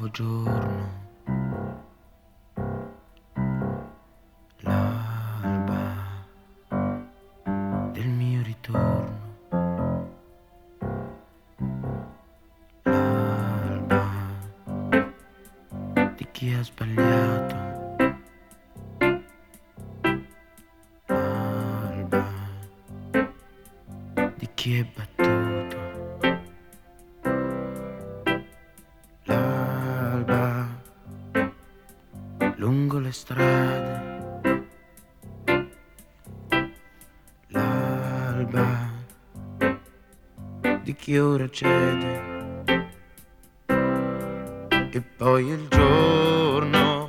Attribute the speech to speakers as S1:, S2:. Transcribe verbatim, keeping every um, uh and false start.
S1: nuovo giorno, l'alba del mio ritorno, l'alba di chi ha sbagliato, l'alba di chi è battuto, l'alba lungo le strade, l'alba di chi ora cede, e poi il giorno